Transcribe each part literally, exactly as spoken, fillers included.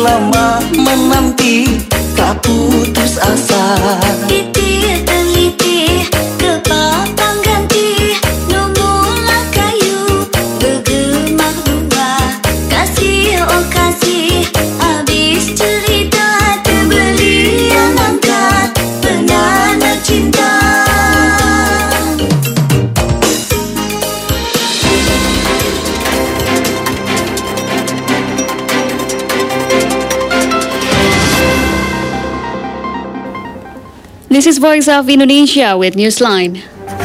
lama menanti, tak putus asa. Titih teliti, kepapang ganti, numula kayu, bergema dua, kasih oh kasih, habis cerita terbeli yang angkat, penanda cinta. This is Voice of Indonesia with Newsline.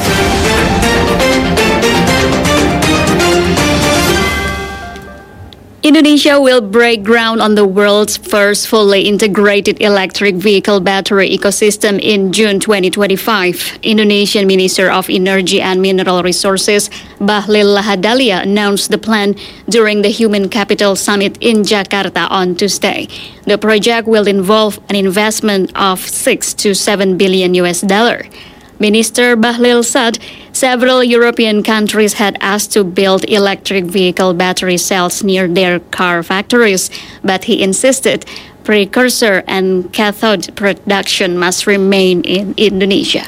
Indonesia will break ground on the world's first fully integrated electric vehicle battery ecosystem in June twenty twenty-five. Indonesian Minister of Energy and Mineral Resources Bahlil Lahadalia announced the plan during the Human Capital Summit in Jakarta on Tuesday. The project will involve an investment of six to seven billion U S dollar. Minister Bahlil said several European countries had asked to build electric vehicle battery cells near their car factories, but he insisted precursor and cathode production must remain in Indonesia.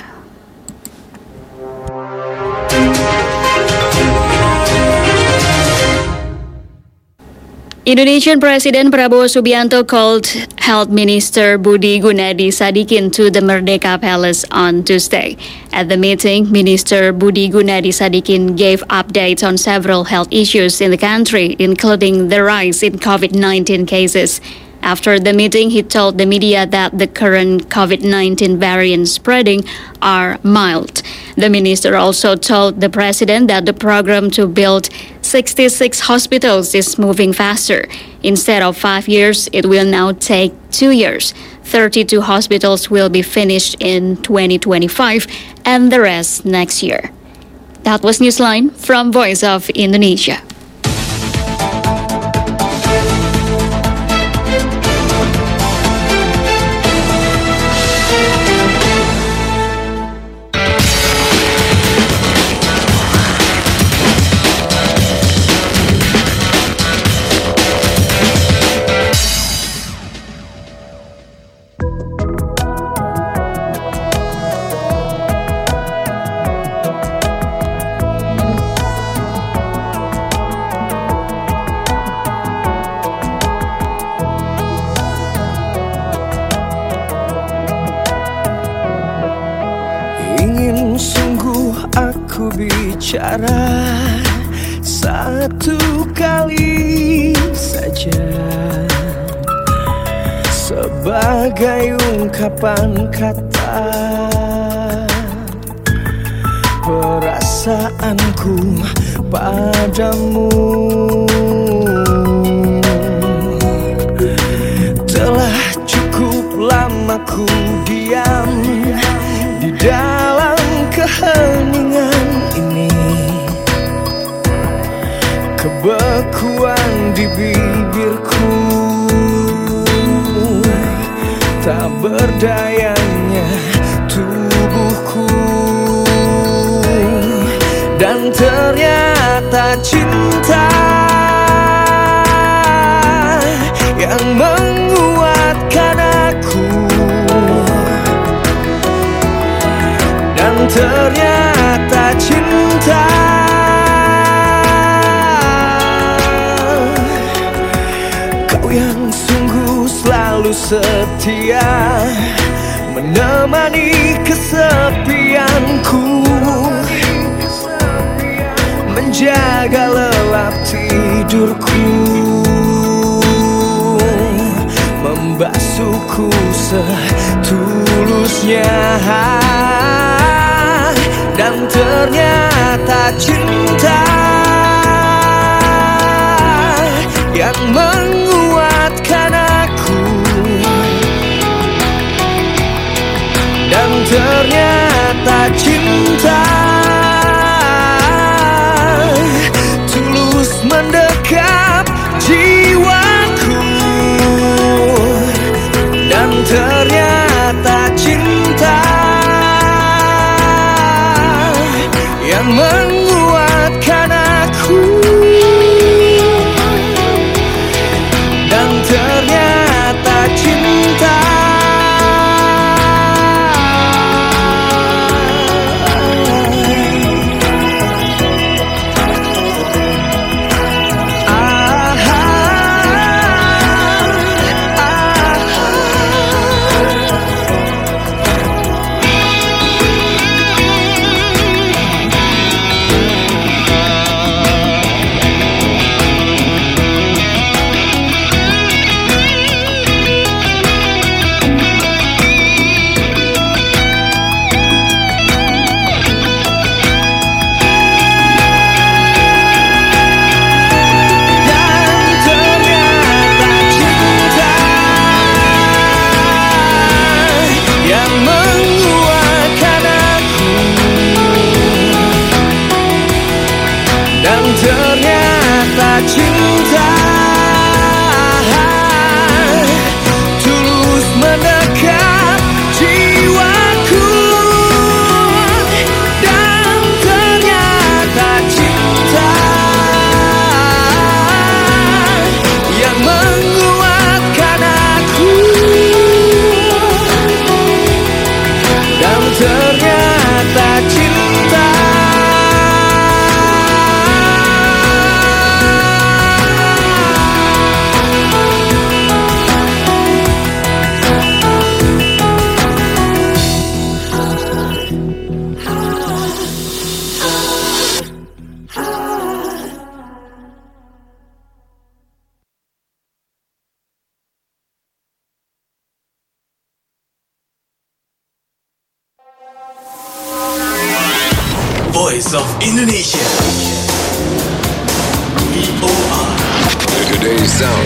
Indonesian President Prabowo Subianto called Health Minister Budi Gunadi Sadikin to the Merdeka Palace on Tuesday. At the meeting, Minister Budi Gunadi Sadikin gave updates on several health issues in the country, including the rise in COVID nineteen cases. After the meeting, he told the media that the current COVID nineteen variants spreading are mild. The minister also told the president that the program to build sixty-six hospitals is moving faster. Instead of five years, it will now take two years. thirty-two hospitals will be finished in twenty twenty-five and the rest next year. That was Newsline from Voice of Indonesia. Ingin sungguh aku bicara satu kali saja, sebagai ungkapan kata perasaanku padamu. Telah cukup lama ku diam di dalam keheningan ini, kebekuan di bibirku, tak berdayanya tubuhku, dan ternyata cinta yang menguatkan aku, dan ternyata cinta kau yang sungguh selalu setia, menemani kesepianku, menjaga lelap tidurku, membasuhku setulusnya, dan ternyata cinta yang menguatkan aku, dan ternyata cinta tulus mendekap jiwaku, dan ternyata cinta yang menguatkan aku, dan ternyata voice of Indonesia. V O R. Today's sound.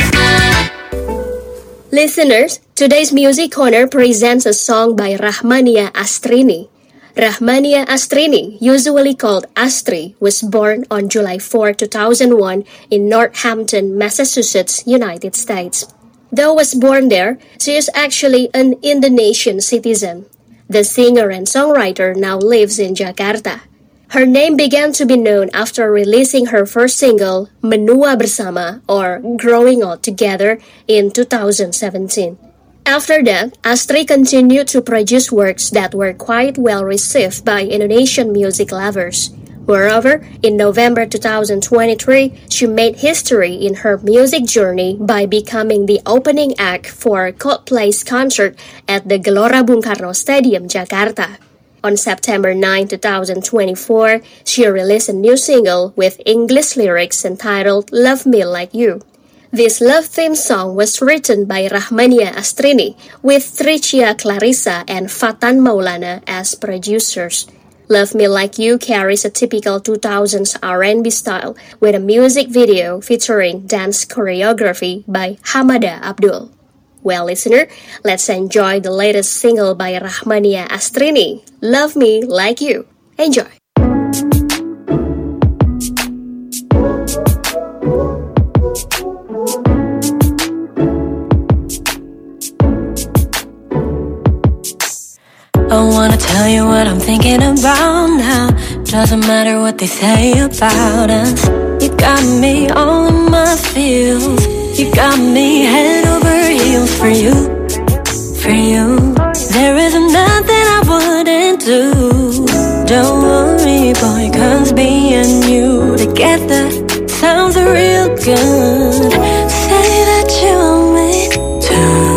Listeners, today's Music Corner presents a song by Rahmania Astrini. Rahmania Astrini, usually called Astri, was born on July fourth, two thousand one in Northampton, Massachusetts, United States. Though was born there, she is actually an Indonesian citizen. The singer and songwriter now lives in Jakarta. Her name began to be known after releasing her first single, Menua Bersama, or Growing Old Together, in two thousand seventeen. After that, Astri continued to produce works that were quite well received by Indonesian music lovers. Moreover, in November two thousand twenty-three, she made history in her music journey by becoming the opening act for Coldplay's concert at the Gelora Bung Karno Stadium, Jakarta. On September ninth, two thousand twenty-four, she released a new single with English lyrics entitled Love Me Like You. This love theme song was written by Rahmania Astrini with Tricia Clarissa and Fatan Maulana as producers. Love Me Like You carries a typical two thousands R and B style with a music video featuring dance choreography by Hamada Abdul. Well, listener, let's enjoy the latest single by Rahmania Astrini, Love Me Like You. Enjoy! I wanna tell you what I'm thinking about now. Doesn't matter what they say about us. You got me all in my feels. You got me head over heels for you, for you. There isn't nothing I wouldn't do. Don't worry, boy, cause being you together sounds real good. Say that you want me to.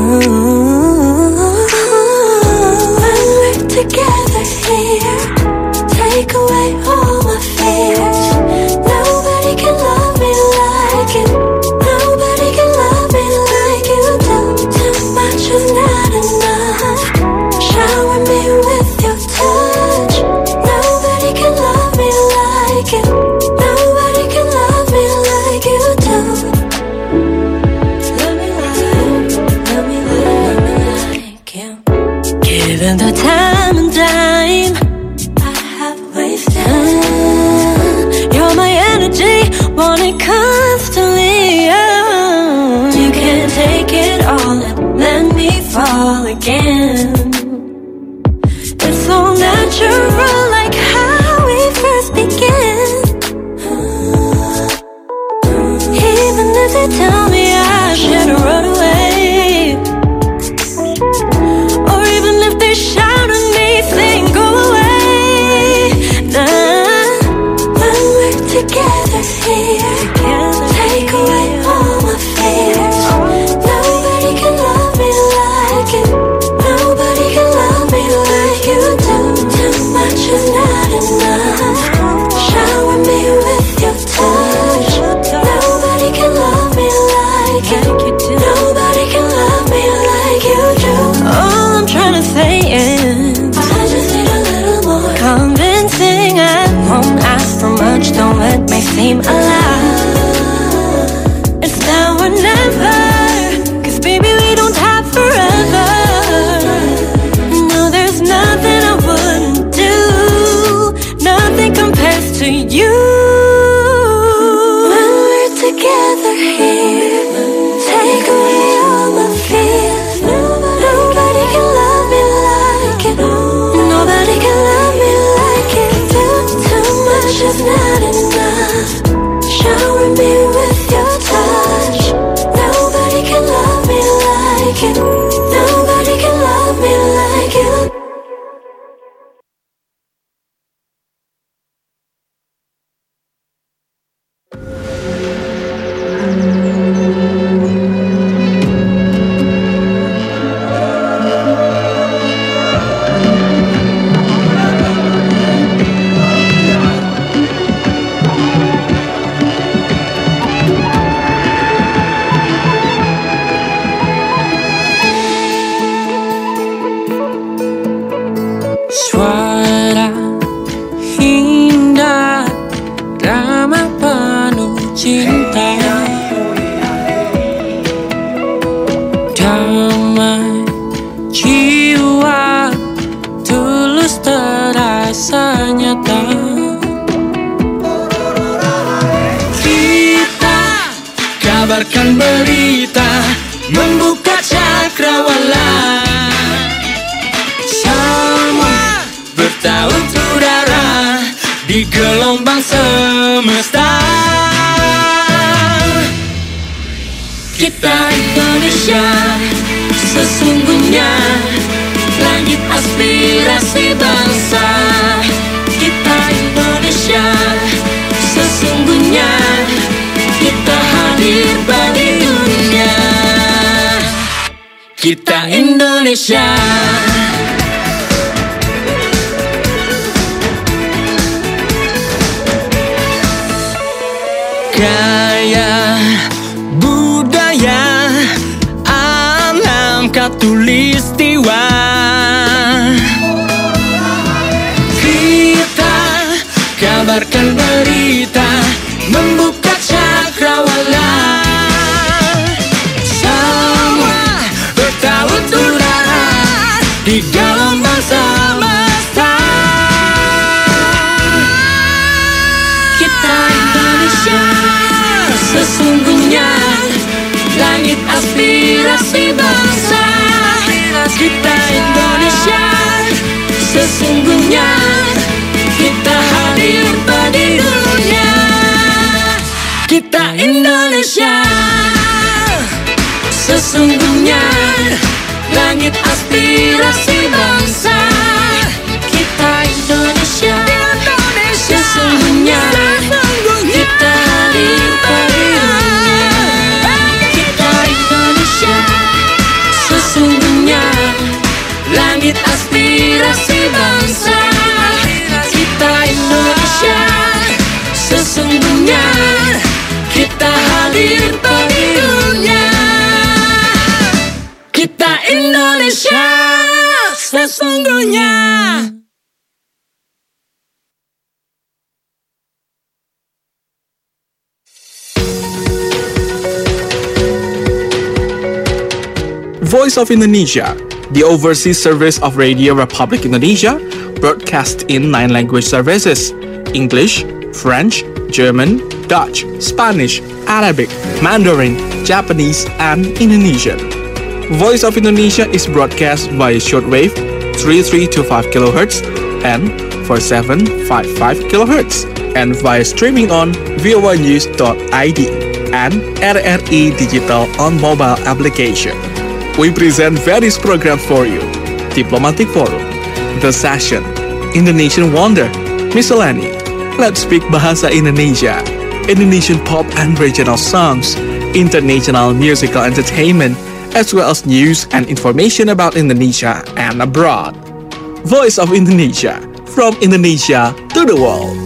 Together here, take away all my fears. Nobody can love me like you. Nobody can love me like you do. Too much is not enough. Shower me with your touch. Nobody can love me like you. Nobody can love me like you do. Love me like, love me like, love me like you. Given the time and time I have wasted, you're my energy, want it constantly. Oh, you can't take it all and let me fall again. It's so natural, like how we first began. Even if they tell me I should run away, or even if they shout at me saying go away. Nah, when we're together here, take away all my fears. Nobody can love me like you. Nobody can love me like you do. Too much is damai jiwa tulus terasa nyata. Kita kabarkan berita, membuka cakrawala. Semua bertaut udara di gelombang semesta. Kita Indonesia, sesungguhnya langit aspirasi bangsa. Kita Indonesia, sesungguhnya kita hadir bagi dunia. Kita Indonesia. Gaya budaya alam katulistiwa. Kita kabarkan berita, membuka cakrawala. Semua bertaut udara di gelombang semesta. Kita Indonesia, sesungguhnya langit aspirasi bangsa. Kita Indonesia, sesungguhnya kita hadir bagi dunia. Kita Indonesia, sesungguhnya langit aspirasi bangsa. Kita Indonesia, sesungguhnya kita hadir bagi dunia. Kita Indonesia, sesungguhnya langit aspirasi bangsa. Kita Indonesia, sesungguhnya kita hadir bagi dunia. kita Indonesia, sesungguhnya. Voice of Indonesia, the overseas service of Radio Republic Indonesia, broadcast in nine language services: English, French, German, Dutch, Spanish, Arabic, Mandarin, Japanese, and Indonesian. Voice of Indonesia is broadcast via shortwave thirty-three point two five kilohertz and forty-seven point five five kilohertz, and via streaming on voa news dot i d and R R I Digital on mobile application. We present various programs for you: Diplomatic Forum, The Session, Indonesian Wonder, Miscellany, Let's Speak Bahasa Indonesia, Indonesian pop and regional songs, international musical entertainment, as well as news and information about Indonesia and abroad. Voice of Indonesia, from Indonesia to the world.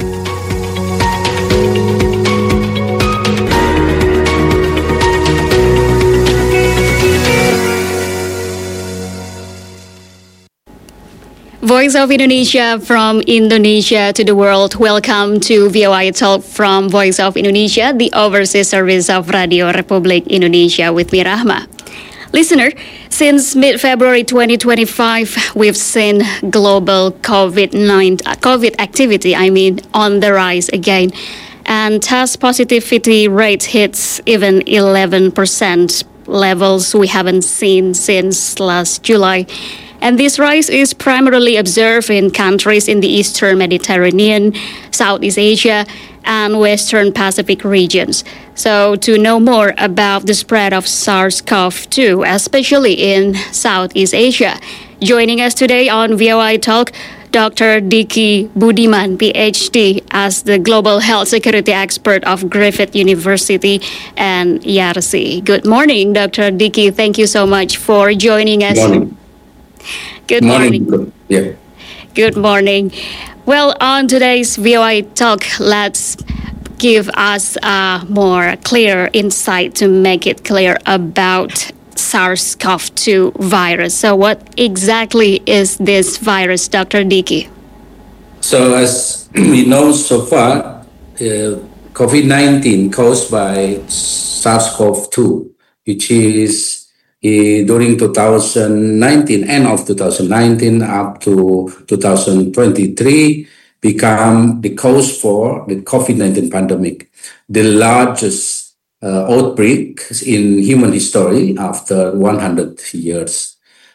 Voice of Indonesia, from Indonesia to the world. Welcome to V O I Talk from Voice of Indonesia, the overseas service of Radio Republik Indonesia, with me, Rahma. Listener, since mid-February twenty twenty-five, we've seen global COVID nineteen COVID activity, I mean, on the rise again. And test positivity rate hits even eleven percent, levels we haven't seen since last July. And this rise is primarily observed in countries in the Eastern Mediterranean, Southeast Asia, and Western Pacific regions. So to know more about the spread of SARS-C o V two, especially in Southeast Asia, joining us today on V O I Talk, Doctor Diki Budiman, P H D, as the Global Health Security Expert of Griffith University and I A R C. Good morning, Doctor Diki. Thank you so much for joining us. Good morning. Good morning. morning. Yeah. Good morning. Well, on today's V O I Talk, let's give us a more clear insight to make it clear about SARS-C o V two virus. So what exactly is this virus, Doctor Diki? So as we know so far, uh, COVID nineteen caused by SARS-C o V two, which is eh, during two thousand nineteen, end of two thousand nineteen up to two thousand twenty-three, become the cause for the COVID nineteen pandemic, the largest uh, outbreak in human history after one hundred years.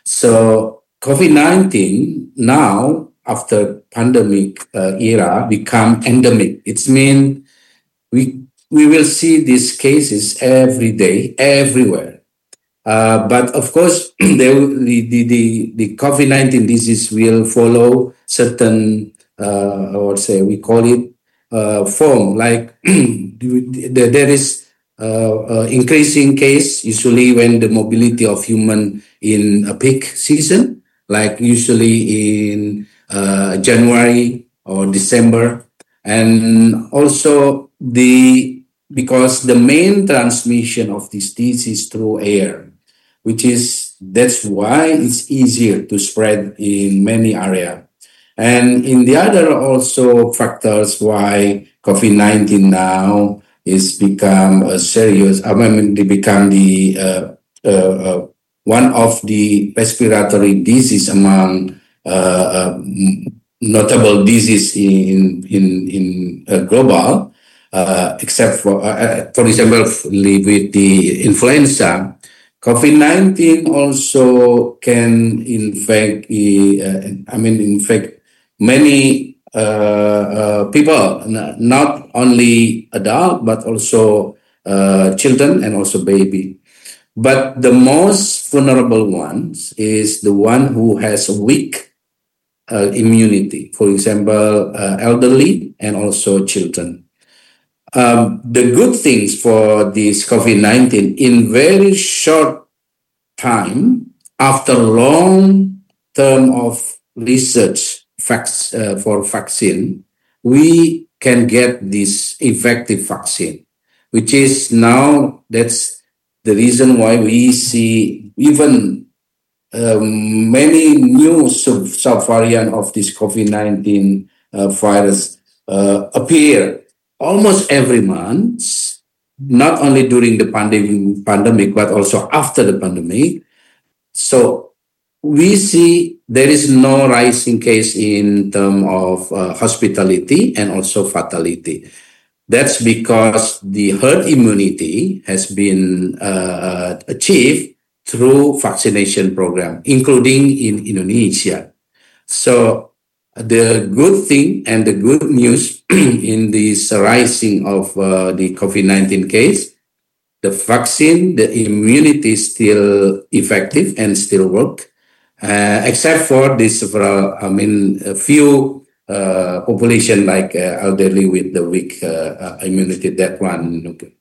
So COVID nineteen now, after pandemic uh, era, become endemic. It means we we will see these cases every day, everywhere. Uh, but of course, they, will- the, the, the, the COVID nineteen disease will follow certain, uh, I would say, we call it uh, form, like the- there is uh, uh, increasing case usually when the mobility of human in a peak season, like usually in uh, January or December, and also the because the main transmission of this disease through air, which is that's why it's easier to spread in many areas. And in the other also factors why COVID nineteen now is become a serious, I mean, they become the uh, uh, uh, one of the respiratory disease among uh, uh, notable disease in in in uh, global, uh, except for uh, uh, for example with the influenza. COVID nineteen also can infect, uh, I mean, infect many uh, uh, people, n- not only adult, but also uh, children and also baby. But the most vulnerable ones is the one who has weak uh, immunity, for example, uh, elderly and also children. Um, the good things for this COVID nineteen in very short time after long term of research vac- uh, for vaccine, we can get this effective vaccine, which is now that's the reason why we see even um, many new sub subvariant of this COVID nineteen uh, virus uh, appear almost every month, not only during the pandemic, pandemic, but also after the pandemic. So we see there is no rising case in terms of uh, hospitality and also fatality. That's because the herd immunity has been uh, achieved through vaccination program, including in Indonesia. So the good thing and the good news in this rising of uh, the COVID nineteen case, the vaccine, the immunity is still effective and still work, uh, except for this several, I mean, a few uh, population like uh, elderly with the weak uh, uh, immunity, that one. Okay.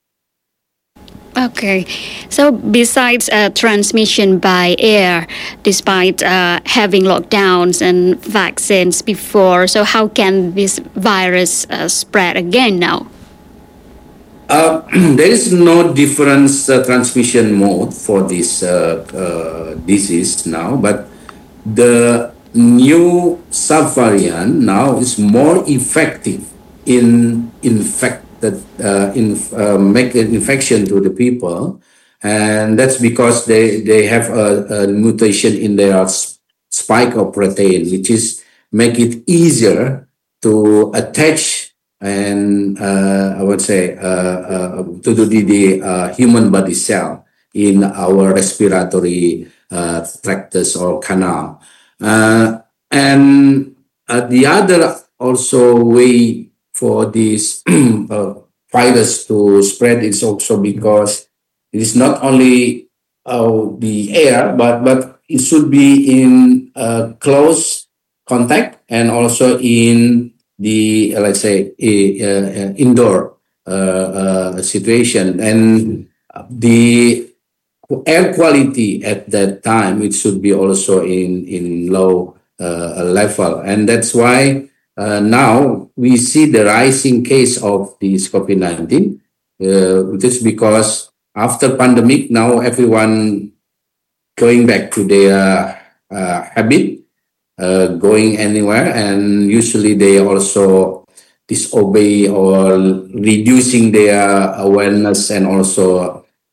Okay, so besides uh, transmission by air, despite uh, having lockdowns and vaccines before, so how can this virus uh, spread again now? Uh, there is no difference uh, transmission mode for this uh, uh, disease now, but the new subvariant now is more effective in infect that uh, in uh, make an infection to the people, and that's because they they have a, a mutation in their s- spike of protein, which is make it easier to attach and uh, I would say uh, uh, to the, the uh, human body cell in our respiratory uh, tracts or canal. Uh, and uh, the other also way for this uh, virus to spread is also because it is not only uh, the air, but, but it should be in uh, close contact and also in the, uh, let's say, a, uh, indoor uh, uh, situation. And the air quality at that time, it should be also in, in low uh, level. And that's why uh, now we see the rising case of this COVID nineteen. Uh, it is because after pandemic, now everyone going back to their uh, habit, uh, going anywhere, and usually they also disobey or reducing their awareness and also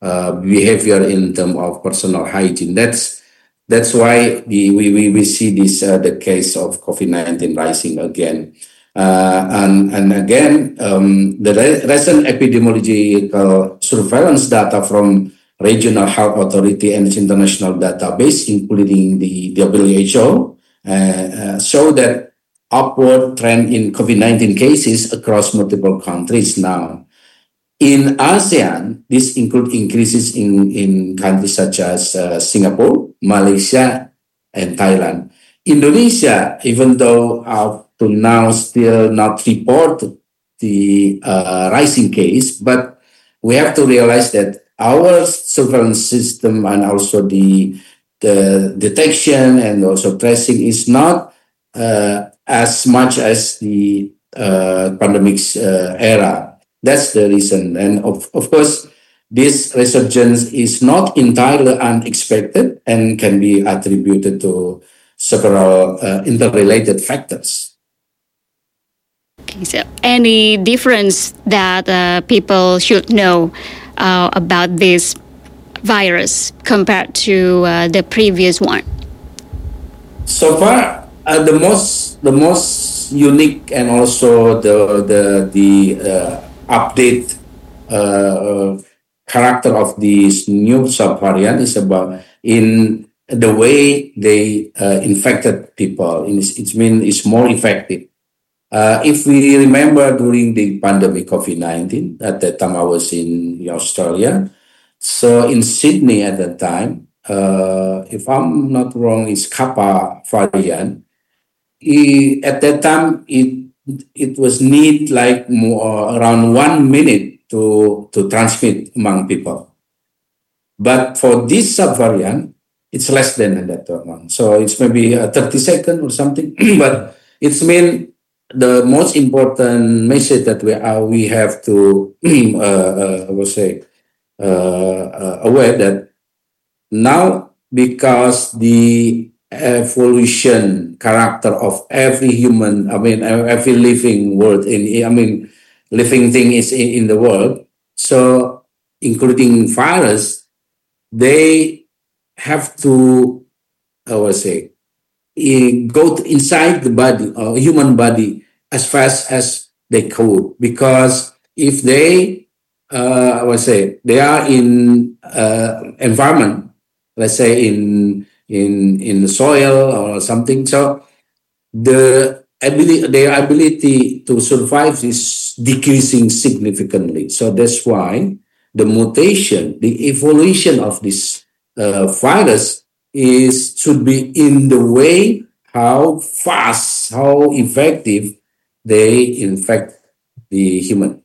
uh, behavior in terms of personal hygiene. That's that's why the, we, we we see this uh, the case of COVID nineteen rising again. Uh, and and again, um, the re- recent epidemiological surveillance data from regional health authority and its international database, including the W H O, uh, uh, show that upward trend in COVID nineteen cases across multiple countries now. In ASEAN, this include increases in, in countries such as uh, Singapore, Malaysia, and Thailand. Indonesia, even though up to now still not report the uh, rising case, but we have to realize that our surveillance system and also the the detection and also tracing is not uh, as much as the uh, pandemic's uh, era. That's the reason. And of, of course, this resurgence is not entirely unexpected and can be attributed to several uh, interrelated factors. Okay, so any difference that uh, people should know uh, about this virus compared to uh, the previous one? So far, uh, the most the most unique and also the the the uh, update uh, character of this new subvariant is about in the way they uh, infected people. It's, it means it's more effective. Uh, if we remember during the pandemic COVID nineteen, at that time I was in Australia. So in Sydney at that time, uh, if I'm not wrong, it's Kappa variant. It, at that time, it it was need like more, around one minute to, to transmit among people. But for this subvariant, it's less than that one. So it's maybe uh, thirty seconds or something. But it's mean the most important message that we are, we have to uh, uh, I would say uh, uh, aware that now, because the evolution character of every human, I mean every living world in I mean living thing is in, in the world, so including virus, they have to I would say go to inside the body or uh, human body as fast as they could, because if they uh, I would say they are in uh, environment, let's say in in in the soil or something, so the ability their ability to survive is decreasing significantly. So that's why the mutation, the evolution of this uh, virus is should be in the way how fast, how effective they infect the human.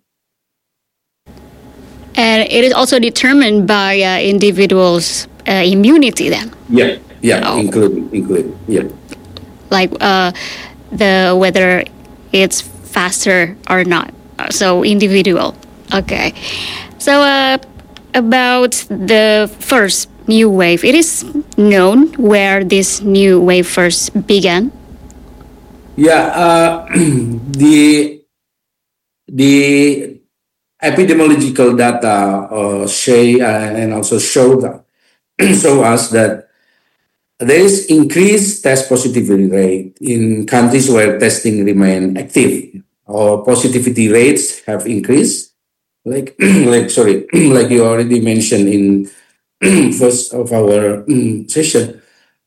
And it is also determined by uh, individuals' uh, immunity then? Yeah, yeah, oh. including, including, yeah. Like uh, the whether it's faster or not. So individual. Okay. So uh, about the first new wave, it is known where this new wave first began? Yeah, uh, the the epidemiological data uh, say uh, and also show that, show us that there is increased test positivity rate in countries where testing remain active, or positivity rates have increased. Like like sorry, like you already mentioned in first of our um, session.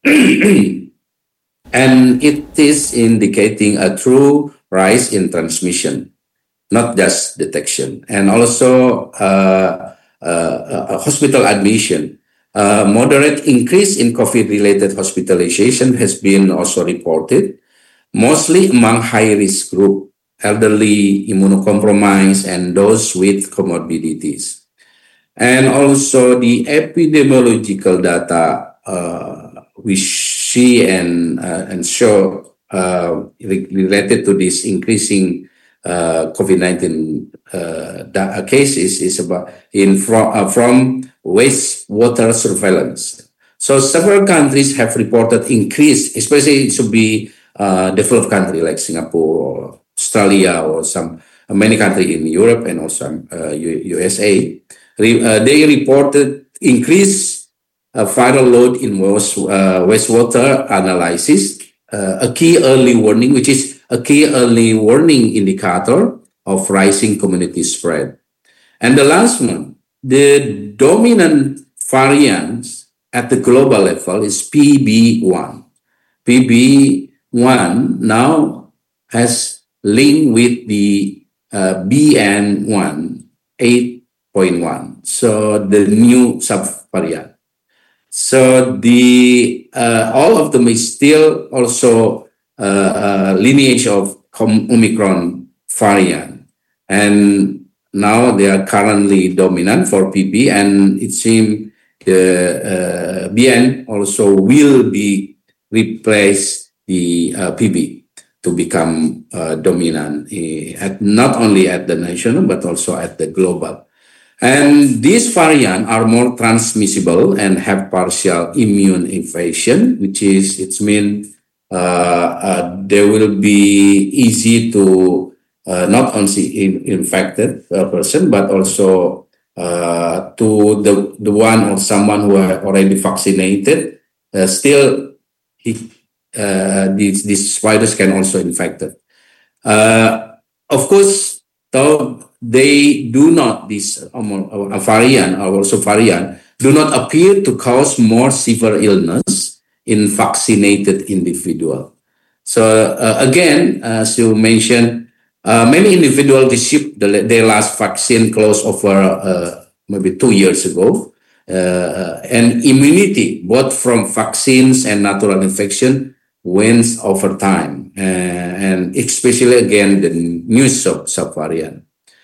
And it is indicating a true rise in transmission, not just detection. And also uh, uh, hospital admission. A moderate increase in COVID-related hospitalization has been also reported, mostly among high-risk group, elderly, immunocompromised, and those with comorbidities. And also the epidemiological data uh, we see and uh, and show uh, related to this increasing uh, COVID nineteen uh, da- cases is about in from uh, from wastewater surveillance. So several countries have reported increase, especially it should be uh, developed country like Singapore or Australia or some uh, many countries in Europe and also uh, U S A. re, uh, they reported increased uh, viral load in waste, uh, wastewater analysis, uh, a key early warning, which is a key early warning indicator of rising community spread. And the last one, the dominant variants at the global level is P B one. P B one now has linked with the uh, B N one eight point one, so the new subvariant. So the uh, all of them is still also uh, uh, lineage of Omicron variant, and now they are currently dominant for P B, and it seems the uh, B N also will be replace the uh, P B to become uh, dominant uh, at not only at the national but also at the global. And these variants are more transmissible and have partial immune evasion, which is it means uh, uh, they will be easy to uh, not only in, infected uh, person but also uh, to the the one or someone who are already vaccinated. Uh, still, he, uh, these these virus can also infect it. Uh, of course, though they do not, this um, uh, variant or also variant do not appear to cause more severe illness in vaccinated individual. So uh, again, as you mentioned, uh, many individuals received the, their last vaccine close over uh, maybe two years ago, uh, and immunity both from vaccines and natural infection wanes over time, uh, and especially again the new sub subvariant.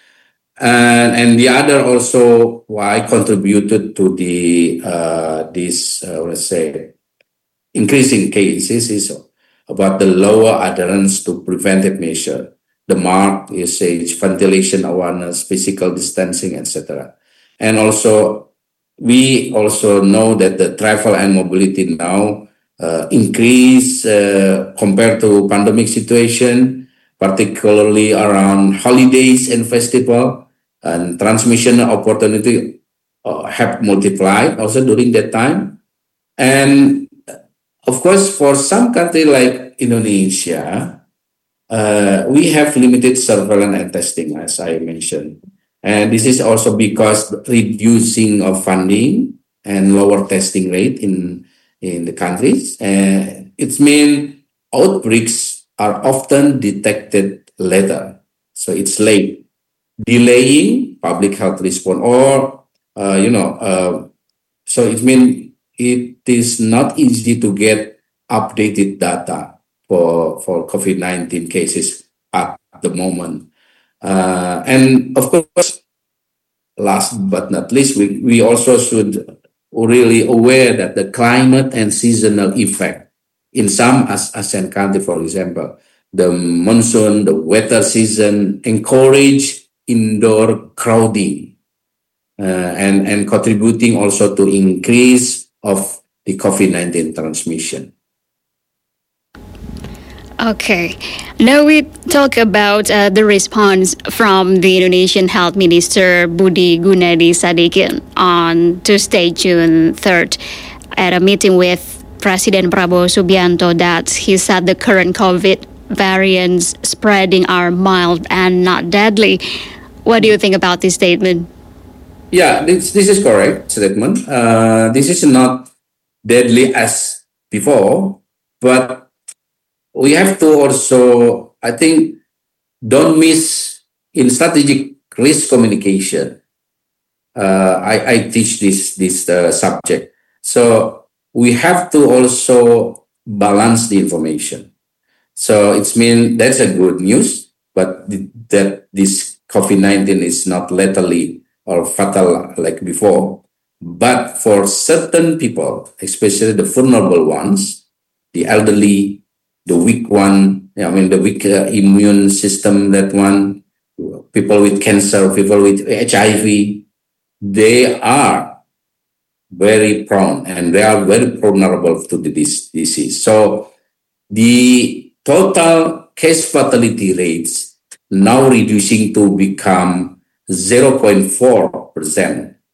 And, and the other also why contributed to the uh, this uh, let's say increasing cases is about the lower adherence to preventive measure, the marked usage, ventilation awareness, physical distancing, et cetera. And also we also know that the travel and mobility now uh, increase uh, compared to pandemic situation, particularly around holidays and festival. And transmission opportunity uh, have multiplied also during that time. And of course, for some country like Indonesia, uh, we have limited surveillance and testing, as I mentioned. And this is also because reducing of funding and lower testing rate in, in the countries. Uh, it means outbreaks are often detected later. So it's late, delaying public health response, or uh, you know, uh, so it means it is not easy to get updated data for for COVID nineteen cases at the moment. Uh, and of course, last but not least, we, we also should really aware that the climate and seasonal effect in some ASEAN countries, for example, the monsoon, the weather season encourage indoor crowding uh, and, and contributing also to increase of the COVID nineteen transmission. Okay, now we talk about uh, the response from the Indonesian Health Minister Budi Gunadi Sadikin on Tuesday, June third, at a meeting with President Prabowo Subianto, that he said the current COVID variants spreading are mild and not deadly. What do you think about this statement? Yeah, this, this is correct statement. Uh, this is not deadly as before, but we have to also, I think, don't miss in strategic risk communication. Uh, I, I teach this, this uh, subject. So we have to also balance the information. So it's mean that's a good news, but th- that this COVID nineteen is not letally or fatal like before. But for certain people, especially the vulnerable ones, the elderly, the weak one, I mean the weak uh, immune system, that one, people with cancer, people with H I V, they are very prone and they are very vulnerable to the, this disease. So the total case fatality rates now reducing to become zero point four percent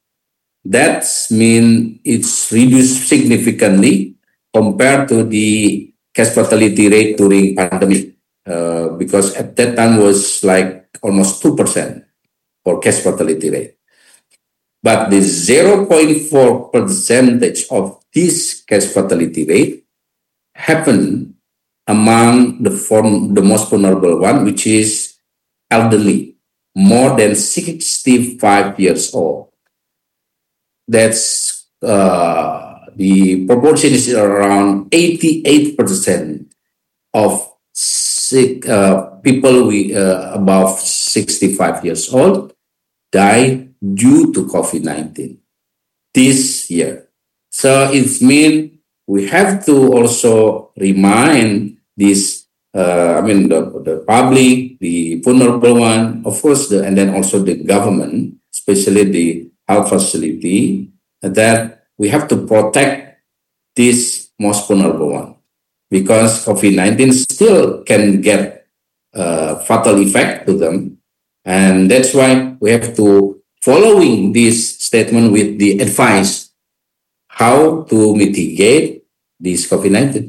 That's mean it's reduced significantly compared to the case fatality rate during pandemic, uh, because at that time was like almost two percent for case fatality rate. But the zero point four percentage of this case fatality rate happened among the form, the most vulnerable one, which is elderly, more than sixty-five years old. That's uh, the proportion is around eighty-eight percent of sick uh, people we, uh, above sixty-five years old die due to COVID nineteen this year. So it means we have to also remind this, uh, I mean, the, the public, the vulnerable one, of course, the, and then also the government, especially the health facility, that we have to protect this most vulnerable one, because COVID nineteen still can get a fatal effect to them. And that's why we have to following this statement with the advice how to mitigate this COVID nineteen.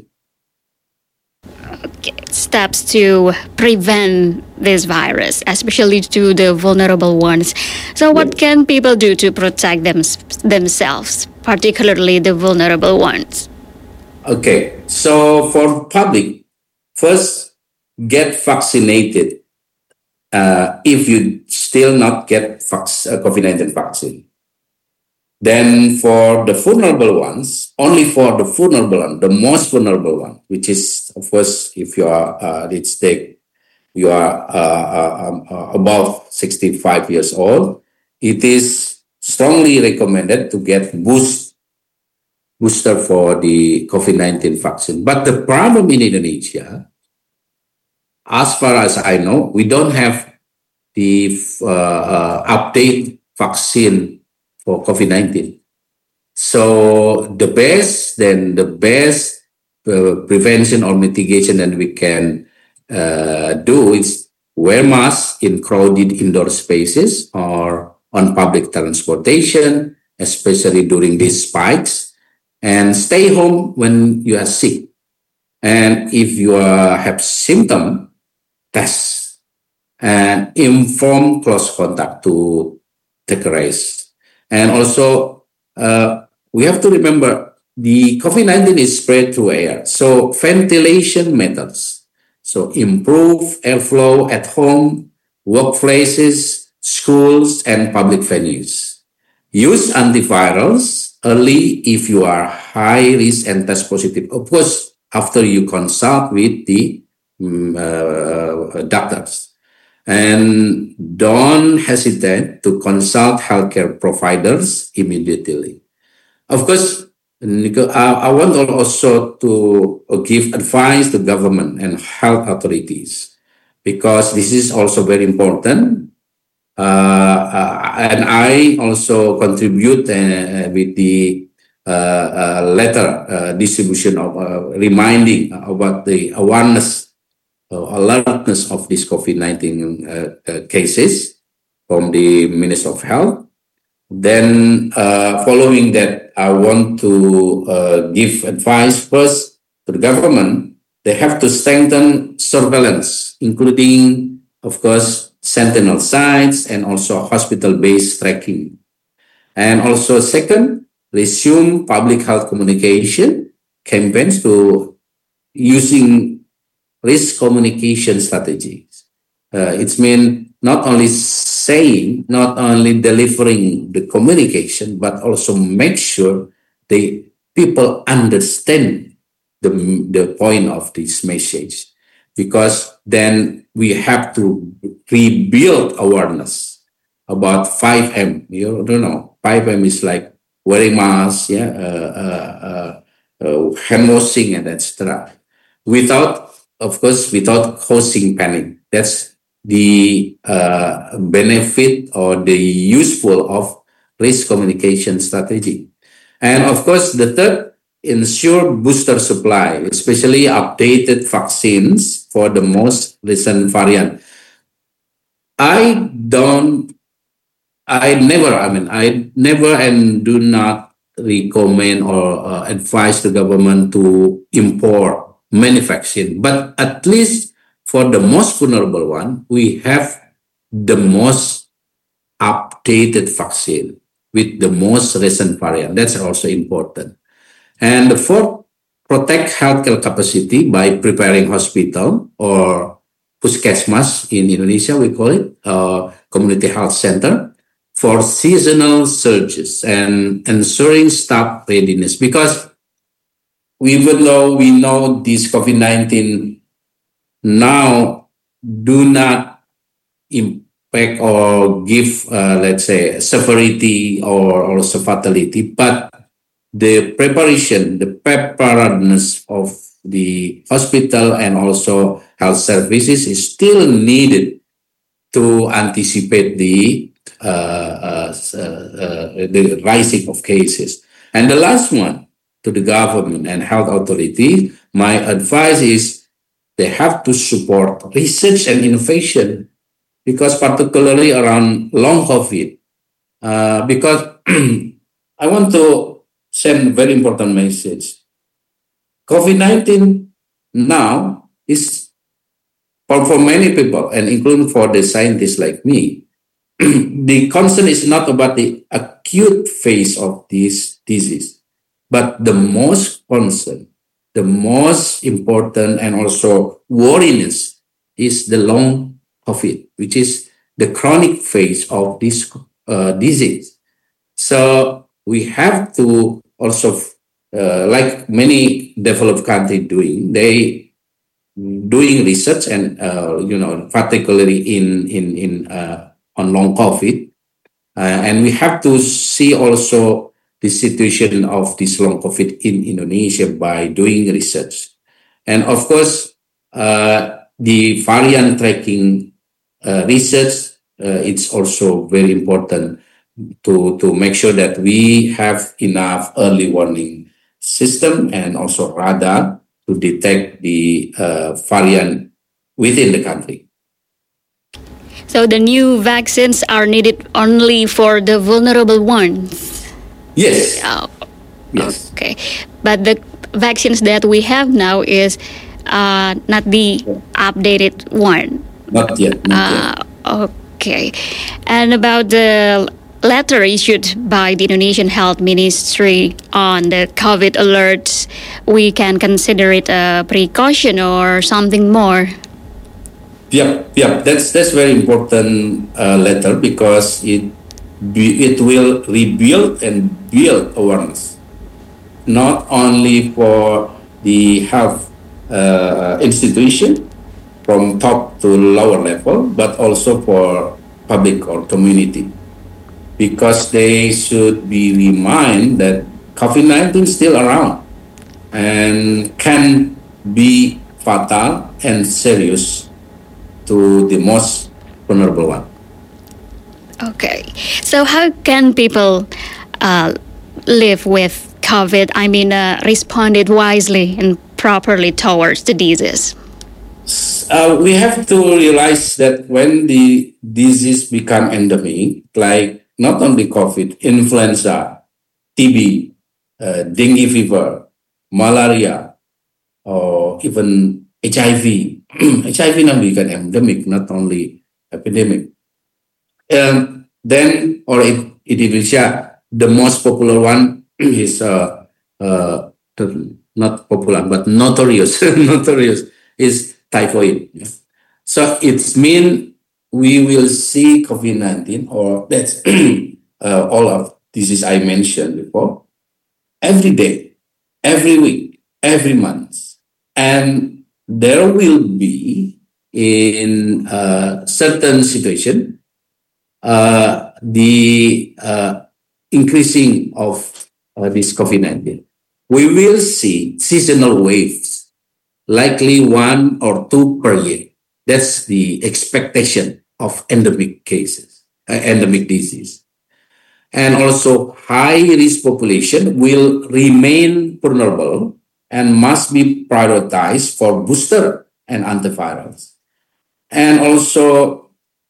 Okay, steps to prevent this virus, especially to the vulnerable ones. So what can people do to protect them, themselves, particularly the vulnerable ones? Okay, so for public, first get vaccinated. Uh, if you still not get vac- uh, COVID nineteen vaccine. Then for the vulnerable ones, only for the vulnerable one, the most vulnerable one, which is, of course, if you are, uh, let's take, you are uh, uh, um, uh, above sixty-five years old, it is strongly recommended to get boost, booster for the COVID nineteen vaccine. But the problem in Indonesia, as far as I know, we don't have the uh, uh, update vaccine for COVID nineteen. So the best, then the best uh, prevention or mitigation that we can uh, do is wear masks in crowded indoor spaces or on public transportation, especially during these spikes, and stay home when you are sick. And if you uh, have symptoms, test and inform close contact to take a rest. And also, uh, we have to remember the COVID nineteen is spread through air. So ventilation matters. So improve airflow at home, workplaces, schools, and public venues. Use antivirals early if you are high risk and test positive. Of course, after you consult with the um, uh, doctors. And don't hesitate to consult healthcare providers immediately. Of course, I want also to give advice to government and health authorities, because this is also very important. Uh, uh, and I also contribute uh, with the uh, uh, letter uh, distribution of uh, reminding about the awareness, uh, alertness of these COVID nineteen uh, uh, cases from the Minister of Health. Then uh, following that, I want to uh, give advice first to the government. They have to strengthen surveillance, including, of course, sentinel sites and also hospital-based tracking. And also second, resume public health communication campaigns to using risk communication strategies. Uh, it's mean not only saying, not only delivering the communication, but also make sure the people understand the, the point of this message. Because then we have to rebuild awareness about five M. You don't know, five M is like wearing masks, yeah, uh, uh, uh, uh, hand washing, and et cetera. Without, of course, without causing panic. That's the uh, benefit or the useful of risk communication strategy. And of course, the third, ensure booster supply, especially updated vaccines for the most recent variant. I don't I never, I mean, I never and do not recommend or uh, advise the government to import many vaccine. But at least for the most vulnerable one, we have the most updated vaccine with the most recent variant. That's also important. And the fourth, protect healthcare capacity by preparing hospital or puskesmas in Indonesia, we call it, uh, community health center, for seasonal surges and ensuring staff readiness. Because even though we know this COVID nineteen now do not impact or give, uh, let's say, severity or also fatality, but the preparation, the preparedness of the hospital and also health services is still needed to anticipate the uh, uh, uh, the rising of cases. And the last one, to the government and health authority, my advice is they have to support research and innovation, because particularly around long COVID, uh, because I want to send a very important message. COVID nineteen now is, for, for many people, and including for the scientists like me, the concern is not about the acute phase of this disease, but the most concern, the most important and also worriness is the long COVID, which is the chronic phase of this uh, disease. So we have to also, uh, like many developed countries doing, they doing research and, uh, you know, particularly in, in, in, uh, on long COVID. Uh, and we have to see also the situation of this long COVID in Indonesia by doing research. And of course, uh, the variant tracking uh, research, uh, it's also very important to, to make sure that we have enough early warning system and also radar to detect the uh, variant within the country. So the new vaccines are needed only for the vulnerable ones? Yes. Oh, yes. Okay. But the vaccines that we have now is uh, not the updated one? Not yet. Not uh, yet. Okay. And about the letter issued by the Indonesian Health Ministry on the COVID alerts, we can consider it a precaution or something more? Yeah, yeah, that's that's very important uh, letter, because it be, it will rebuild and build awareness, not only for the health uh, institution from top to lower level, but also for public or community, because they should be reminded that COVID nineteen is still around and can be fatal and serious to the most vulnerable one. Okay. So how can people uh, live with COVID? I mean, uh, responded wisely and properly towards the disease? Uh, we have to realize that when the disease become endemic, like not only COVID, influenza, T B, uh, dengue fever, malaria, or even H I V. H I V now become endemic, not only epidemic. Um, then, or in Indonesia, the most popular one is uh, uh, not popular, but notorious, notorious is typhoid. So it's mean we will see COVID nineteen, or that's uh, all of disease I mentioned before, every day, every week, every month. And there will be, in uh, certain situation, uh, the uh, increasing of uh, this COVID nineteen. We will see seasonal waves, likely one or two per year. That's the expectation of endemic cases, uh, endemic disease. And also high-risk population will remain vulnerable and must be prioritized for booster and antivirals. And also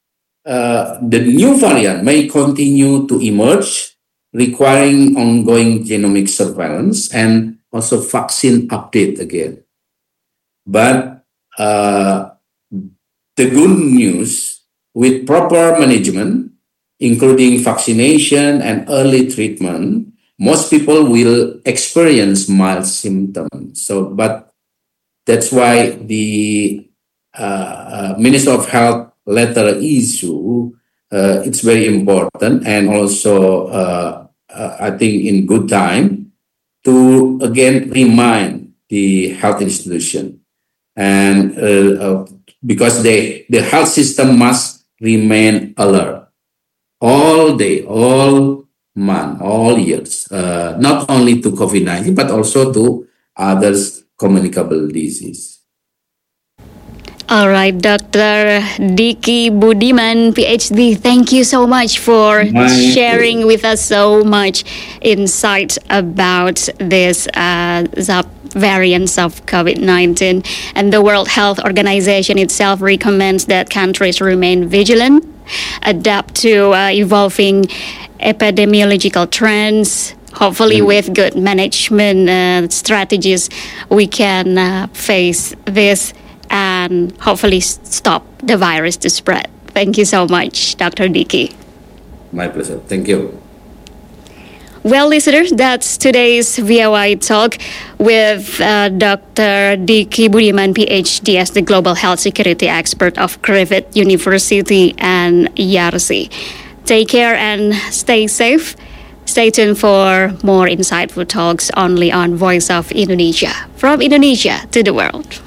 uh, the new variant may continue to emerge, requiring ongoing genomic surveillance and also vaccine update again. But uh, the good news, with proper management, including vaccination and early treatment, most people will experience mild symptoms. So, but that's why the uh, uh, Minister of Health letter issue, uh, it's very important, and also uh, uh, I think in good time to again remind the health institution, and uh, uh, because they the health system must remain alert all day, all month, all years, uh, not only to COVID nineteen, but also to others communicable disease. All right, Doctor Diki Budiman, PhD, thank you so much for My sharing with us so much insight about this uh, variants of COVID nineteen. And the World Health Organization itself recommends that countries remain vigilant, adapt to uh, evolving epidemiological trends. Hopefully, mm. with good management uh, strategies, we can uh, face this and hopefully stop the virus to spread. Thank you so much, Doctor Diki. My pleasure. Thank you. Well, listeners, that's today's V O I Talk with uh, Doctor Diki Budiman, PhD, as the Global Health Security Expert of Griffith University and Yarsi. Take care and stay safe. Stay tuned for more insightful talks only on Voice of Indonesia. From Indonesia to the world.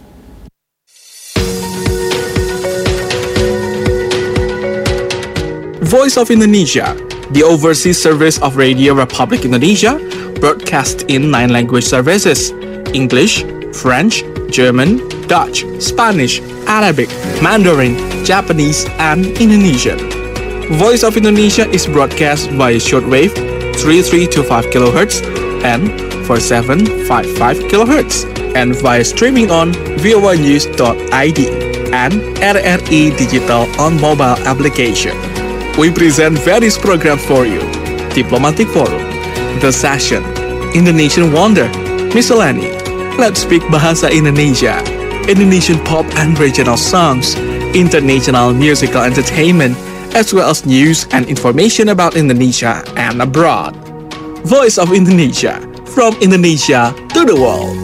Voice of Indonesia, the overseas service of Radio Republic Indonesia, broadcast in nine language services: English, French, German, Dutch, Spanish, Arabic, Mandarin, Japanese, and Indonesian. Voice of Indonesia is broadcast via shortwave three three two five kilohertz and four seven five five kilohertz, and via streaming on v o y news dot i d and R R I Digital on mobile application. We present various programs for you: Diplomatic Forum, The Session, Indonesian Wonder, Miscellany, Let's Speak Bahasa Indonesia, Indonesian pop and regional songs, international musical entertainment, as well as news and information about Indonesia and abroad. Voice of Indonesia, from Indonesia to the world.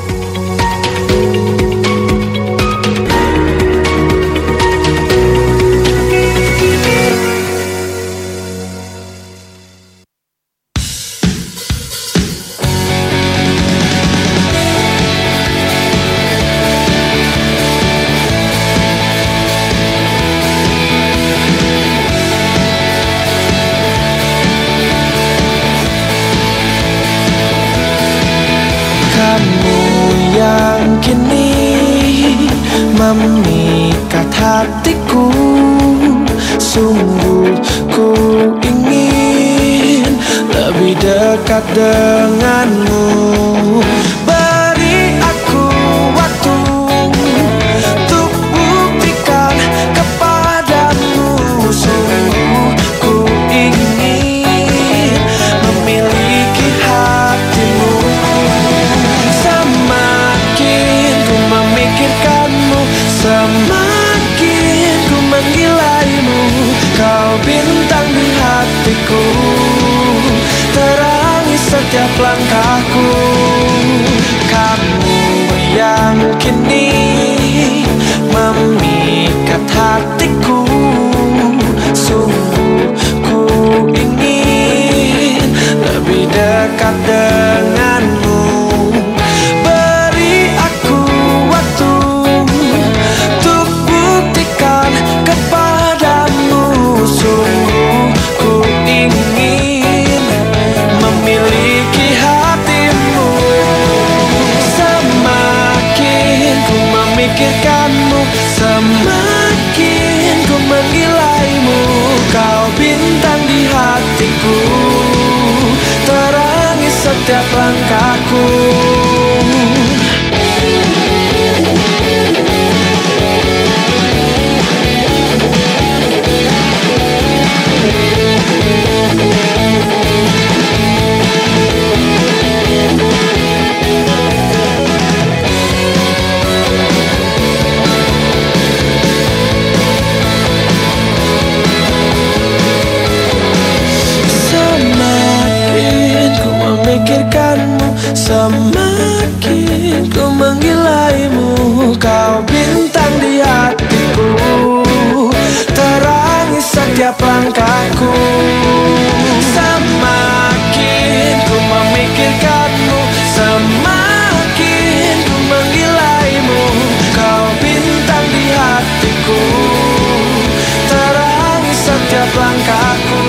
Memikat hatiku, sungguh ku ingin lebih dekat denganmu. Beri aku waktu untuk buktikan kepadamu, sungguh ku ingin memiliki hatimu. Semakin ku memikirkanmu, semakin ku menggilaimu. Kau bintang di hatiku, terangi setiap langkahku. Kamu yang kini memikat hatiku, sungguh ku ingin lebih dekat denganmu. Beri aku waktu untuk buktikan kepadamu, sungguh ku ingin memiliki hatimu. Semakin ku memikirkanmu, semakin ku menggilaimu. Kau bintang di hatiku, terangi setiap langkahku. Semakin ku menggilaimu, kau bintang di hatiku, terangi setiap langkahku. Semakin ku memikirkanmu, semakin ku menggilaimu, kau bintang di hatiku, terangi setiap langkahku.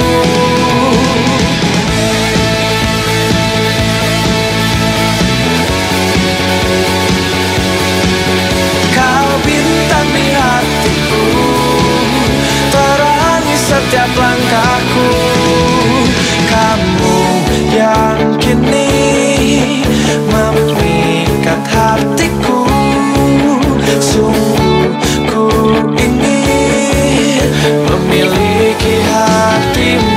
Setiap langkahku, kamu yang kini memikat hatiku. Sungguh ku ingin memiliki hatimu.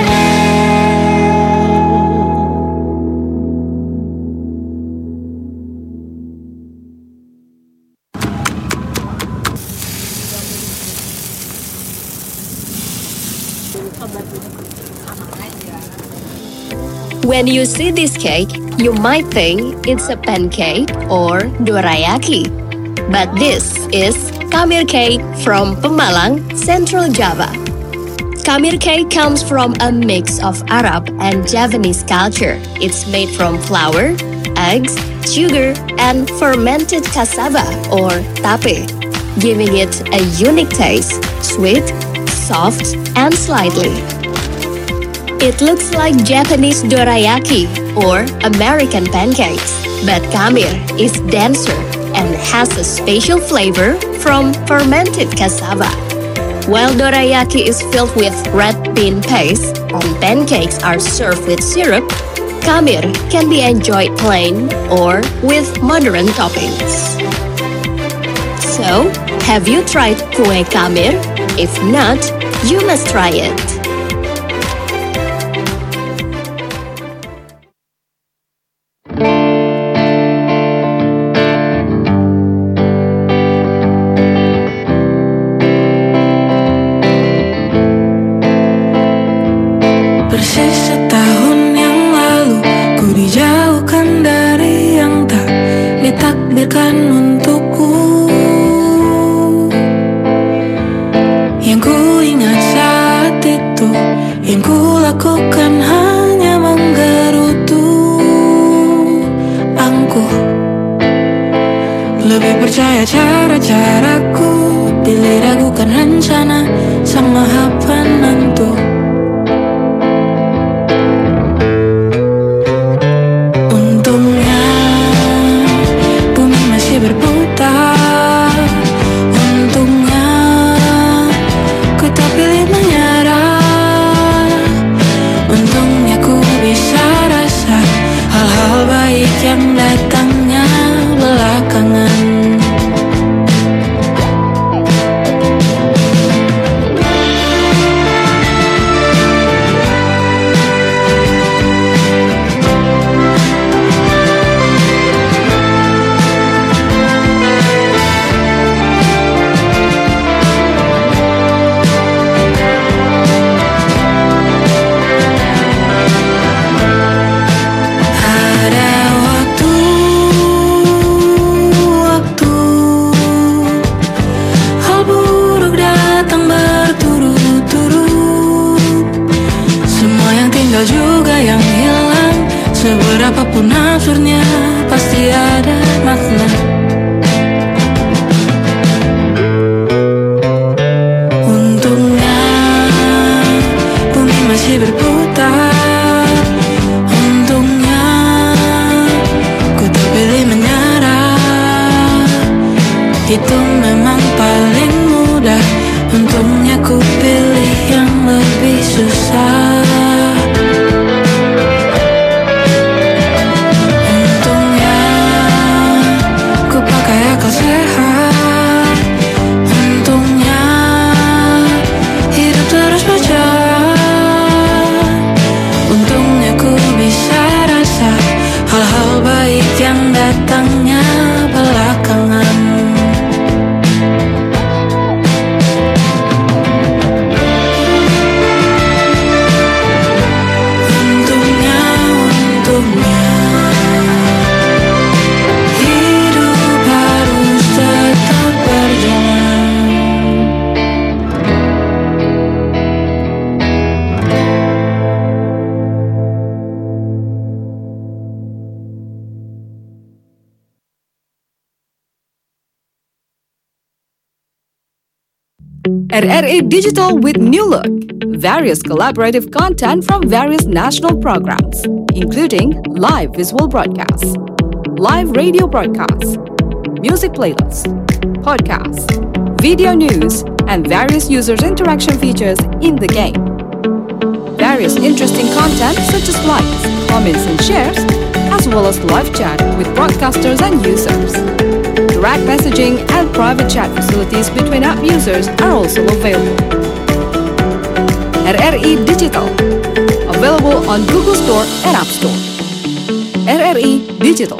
When you see this cake, you might think it's a pancake or dorayaki. But this is Kamir cake from Pemalang, Central Java. Kamir cake comes from a mix of Arab and Javanese culture. It's made from flour, eggs, sugar, and fermented cassava or tape, giving it a unique taste, sweet, soft, and slightly. It looks like Japanese dorayaki or American pancakes, but Kamir is denser and has a special flavor from fermented cassava. While dorayaki is filled with red bean paste and pancakes are served with syrup, Kamir can be enjoyed plain or with modern toppings. So, have you tried kue Kamir? If not, you must try it. Persis setahun yang lalu ku dijauhkan dari yang tak ditakdirkan untukku. Yang ku ingat saat itu, yang ku lakukan hanya menggerutu angkuh. Lebih percaya cara-caraku, pilih ragukan rencana sang maha penentu. Yang datangnya belakangan. Seberapapun absurdnya, pasti ada makna. Untungnya bumi masih berputar. Untungnya ku terpilih menyerah. Itu memang paling mudah. Untungnya ku pilih yang lebih susah. Sehat, untungnya hidup terus berjalan. Untungnya ku bisa rasa hal-hal baik yang datangnya belakangan. Untungnya, untungnya R R I Digital with new look. Various collaborative content from various national programs, including live visual broadcasts, live radio broadcasts, music playlists, podcasts, video news, and various users' interaction features in the game. Various interesting content such as likes, comments, and shares, as well as live chat with broadcasters and users. Direct messaging and private chat facilities between app users are also available. R R I Digital, available on Google Store and App Store. R R I Digital.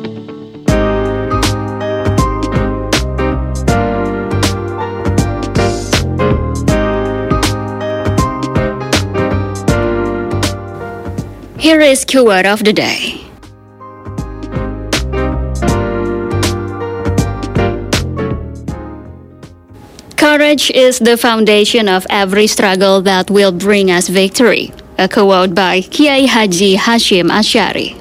Here is keyword of the day. Courage is the foundation of every struggle that will bring us victory. A quote by Kiai Haji Hashim Asyari.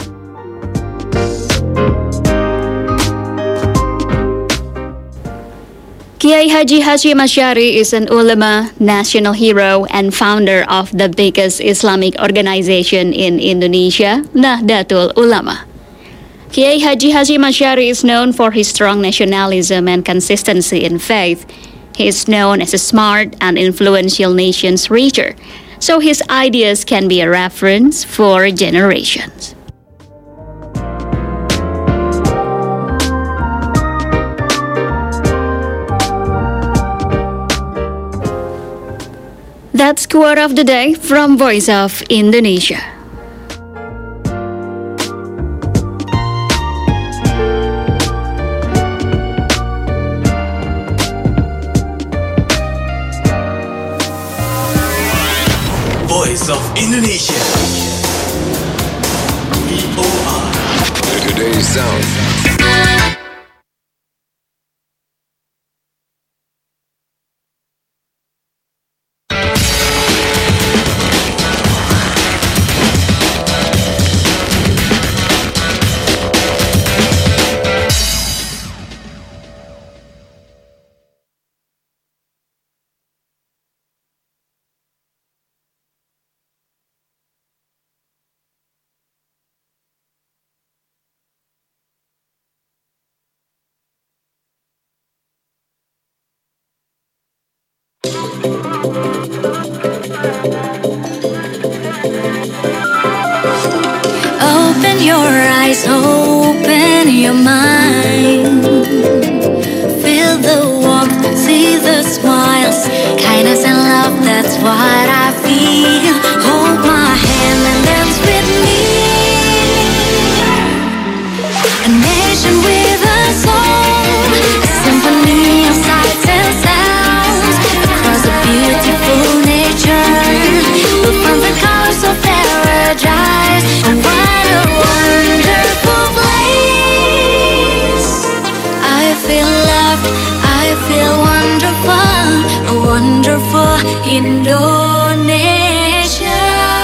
Kiai Haji Hashim Asyari is an ulama, national hero, and founder of the biggest Islamic organization in Indonesia, Nahdlatul Ulama. Kiai Haji Hashim Asyari is known for his strong nationalism and consistency in faith. He is known as a smart and influential nations reacher, so his ideas can be a reference for generations. That's quote of the day from Voice of Indonesia. Voice of Indonesia. V O R. Today's sound. Open your eyes, open your mind. Feel the warmth, see the smiles. Kindness and love, that's what I feel. Hold my hand and dance with me. A nation with a song, a symphony of sights and sounds. Across a beautiful nature, we'll find the colors of paradise. And what a wonderful place. I feel loved, I feel wonderful, a wonderful Indonesia.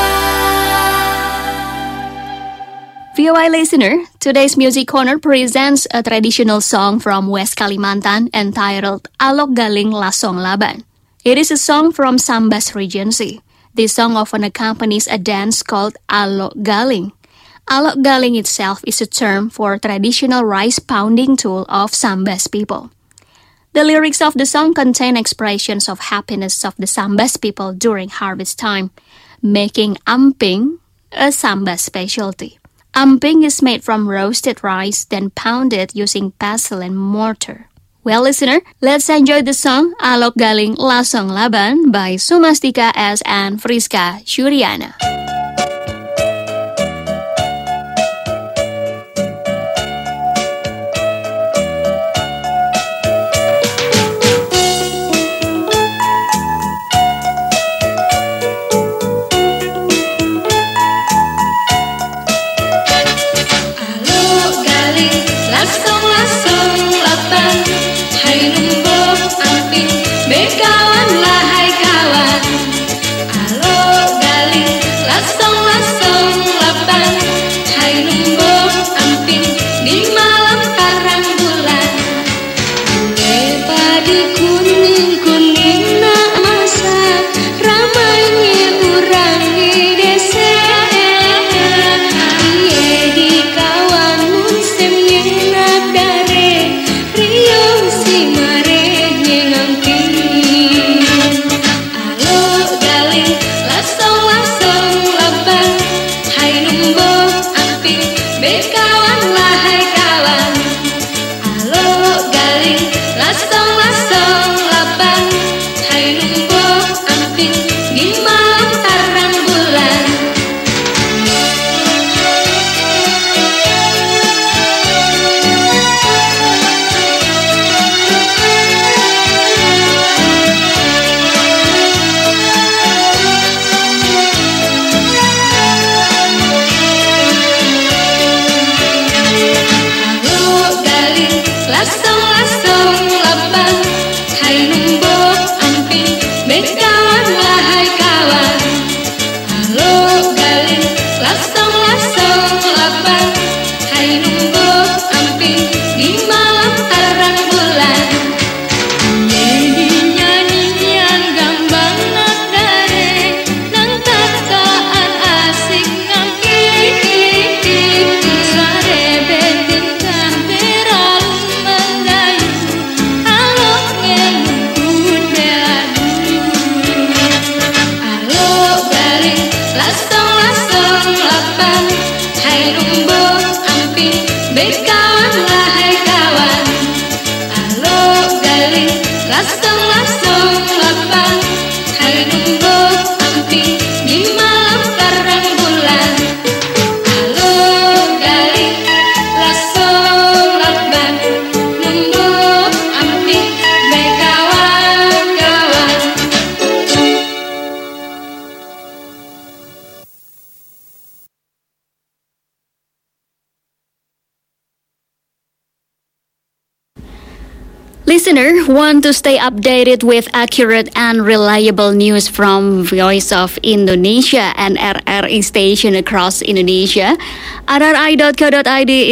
V O I listener, today's Music Corner presents a traditional song from West Kalimantan entitled Alok Galing Lasong Laban. It is a song from Sambas Regency. This song often accompanies a dance called Alok Galing. Alok Galing itself is a term for traditional rice pounding tool of Sambas people. The lyrics of the song contain expressions of happiness of the Sambas people during harvest time, making amping a Sambas specialty. Amping is made from roasted rice, then pounded using pestle and mortar. Well, listener, let's enjoy the song Alok Galing Lasong Laban by Sumastika S. and Friska Syuriana. Kuning-kuning lasong-lasong laban, hai numbuk ampin di malam terang bulan. Lasong-lasong laban, hai numbuk ampin, bekawan wahai kawan. Halo galin, lasong-lasong laban, hai numbuk ampin, di malam terang bulan. Nyanyi-nyanyian gambang nagare, nang tataan asik ngampi, suara betin kantera. Lasong-lasong laban, hai numbuk ampin, bekawan wahai kawan. Halo galin, lasong-lasong laban, hai numbuk ampin, di malam terang bulan. Halo galin, lasong laban, numbuk ampin, bekawan kawan. Listener, want to stay updated with accurate and reliable news from Voice of Indonesia and R R I station across Indonesia? R R I dot co dot I D